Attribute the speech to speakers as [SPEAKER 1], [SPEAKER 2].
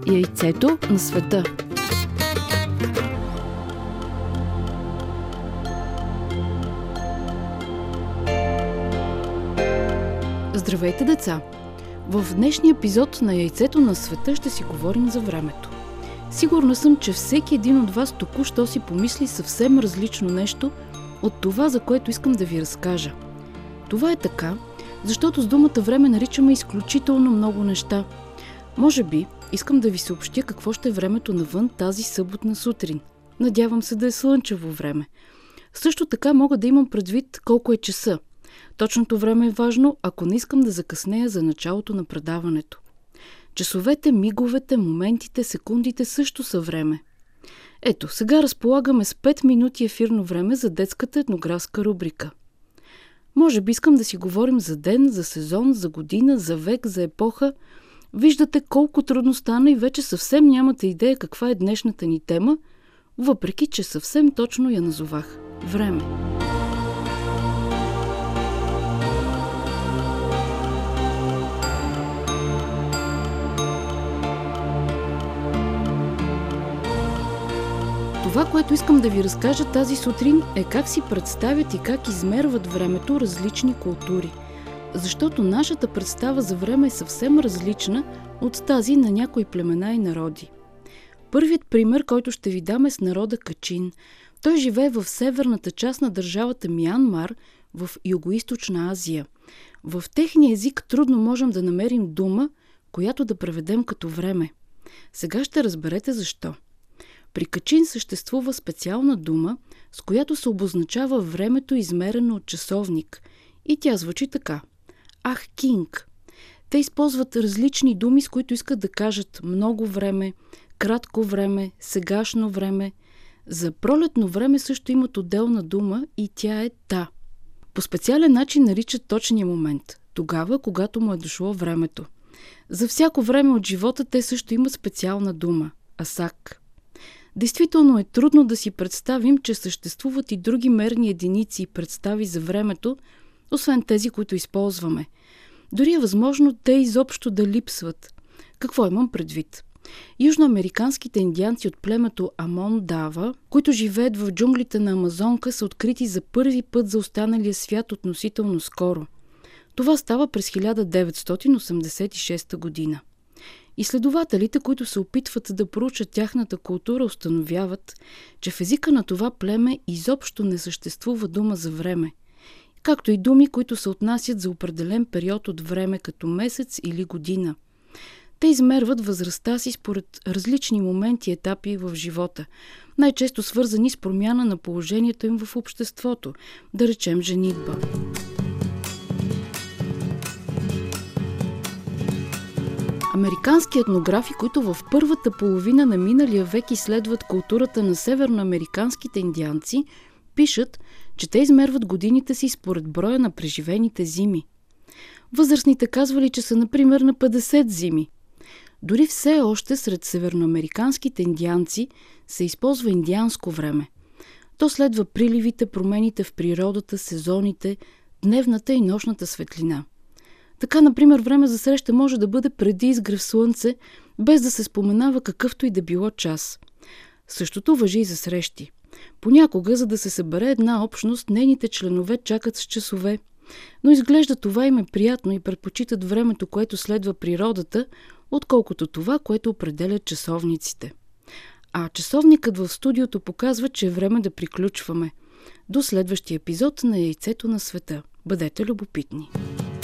[SPEAKER 1] Яйцето на света. Здравейте, деца! В днешния епизод на Яйцето на света ще си говорим за времето. Сигурна съм, че всеки един от вас току-що си помисли съвсем различно нещо от това, за което искам да ви разкажа. Това е така, защото с думата време наричаме изключително много неща. Може би искам да ви съобщя какво ще е времето навън тази съботна сутрин. Надявам се да е слънчево време. Също така мога да имам предвид колко е часа. Точното време е важно, ако не искам да закъснея за началото на предаването. Часовете, миговете, моментите, секундите също са време. Ето, сега разполагаме с 5 минути ефирно време за детската етнографска рубрика. Може би искам да си говорим за ден, за сезон, за година, за век, за епоха. Виждате колко трудно стана и вече съвсем нямате идея каква е днешната ни тема, въпреки че съвсем точно я назовах – време. Това, което искам да ви разкажа тази сутрин, е как си представят и как измерват времето различни култури. Защото нашата представа за време е съвсем различна от тази на някои племена и народи. Първият пример, който ще ви дам, е с народа Качин. Той живее в северната част на държавата Мианмар в Югоизточна Азия. В техния език трудно можем да намерим дума, която да преведем като време. Сега ще разберете защо. При Качин съществува специална дума, с която се обозначава времето, измерено от часовник. И тя звучи така – Ах Кинг. Те използват различни думи, с които искат да кажат много време, кратко време, сегашно време. За пролетно време също имат отделна дума и тя е Та. По специален начин наричат точния момент – тогава, когато му е дошло времето. За всяко време от живота те също имат специална дума – Асак. Действително е трудно да си представим, че съществуват и други мерни единици и представи за времето, освен тези, които използваме. Дори е възможно те изобщо да липсват. Какво имам предвид? Южноамериканските индианци от племето Амон Дава, които живеят в джунглите на Амазонка, са открити за първи път за останалия свят относително скоро. Това става през 1986 година. Изследователите, които се опитват да проучат тяхната култура, установяват, че в езика на това племе изобщо не съществува дума за време, както и думи, които се отнасят за определен период от време, като месец или година. Те измерват възрастта си според различни моменти и етапи в живота, най-често свързани с промяна на положението им в обществото, да речем женитба. Американски етнографи, които в първата половина на миналия век изследват културата на северноамериканските индианци, пишат, че те измерват годините си според броя на преживените зими. Възрастните казвали, че са например на 50 зими. Дори все още сред северноамериканските индианци се използва индианско време. То следва приливите, промените в природата, сезоните, дневната и нощната светлина. Така, например, време за среща може да бъде преди изгрев слънце, без да се споменава какъвто и да било час. Същото важи и за срещи. Понякога, за да се събере една общност, нейните членове чакат с часове. Но изглежда това им е приятно и предпочитат времето, което следва природата, отколкото това, което определят часовниците. А часовникът в студиото показва, че е време да приключваме. До следващия епизод на Яйцето на света. Бъдете любопитни!